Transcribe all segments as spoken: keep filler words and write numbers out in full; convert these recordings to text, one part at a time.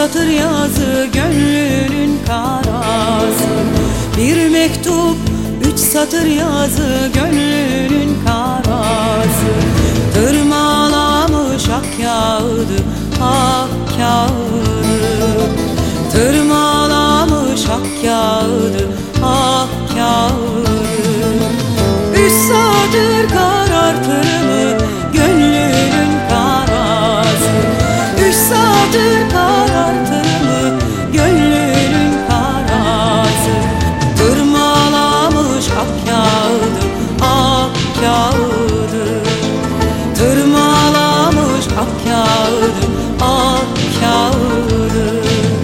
satır yazı gönlünün karası. Bir mektup, üç satır yazı gönlünün karası. Tırmalamış ak kağıdı, ak kağıdı. Tırmalamış ak kağıdı, ak kağıdı. Üç satır karartır mı gönlünün karası? Üç satır karartır mı gönlünün karası? Tırmalamış ak kağıdı, ak kağıdı. Tırmalamış ak kağıdı, ak kağıdı.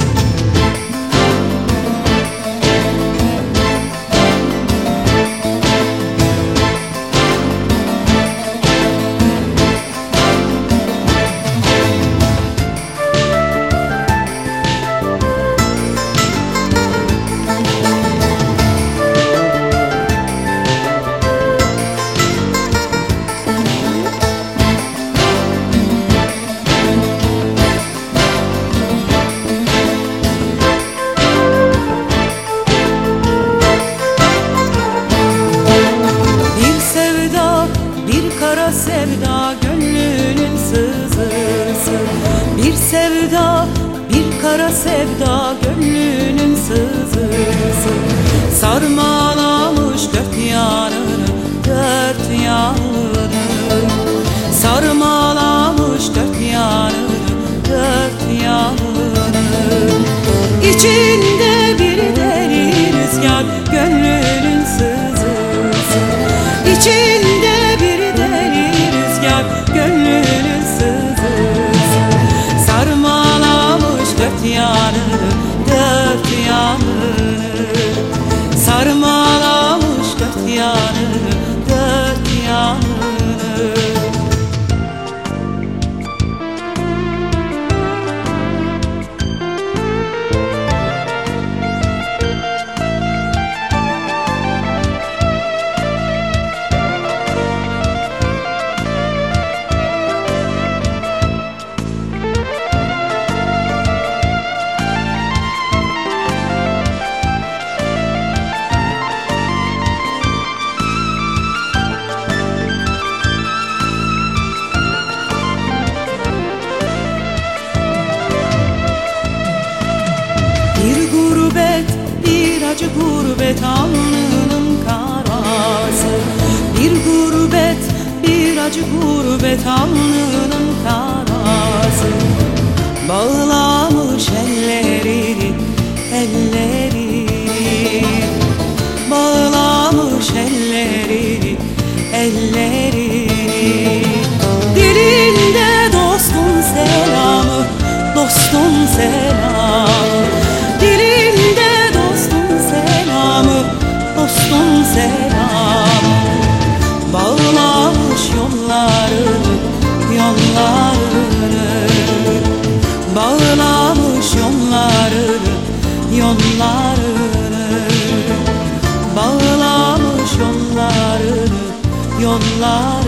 Kara sevda gönlünün sızısı. Bir sevda, bir kara sevda gönlünün sızısı. Sarmalamış dört yanını, dört yanını. Sarmalamış dört yanını, dört yanını. İçinde bir deli rüzgar gönlünün sızısı. İçinde gönlünün sızısı. Sarmalamış dört yanını, dört yanını. Sarmalamış dört yanını, dört yanını. Bir gurbet, bir acı gurbet alnının karası. Bir gurbet, bir acı gurbet alnının karası. Bağlamış ellerini, ellerini. Bağlamış ellerini, ellerini. Dilinde dostun selamı, dostun selamı. Dilinde dostun selamı, dostun selamı. Bağlamış yollarını, yollarını. Bağlamış yollarını, yollarını. Bağlamış yollarını, yollarını.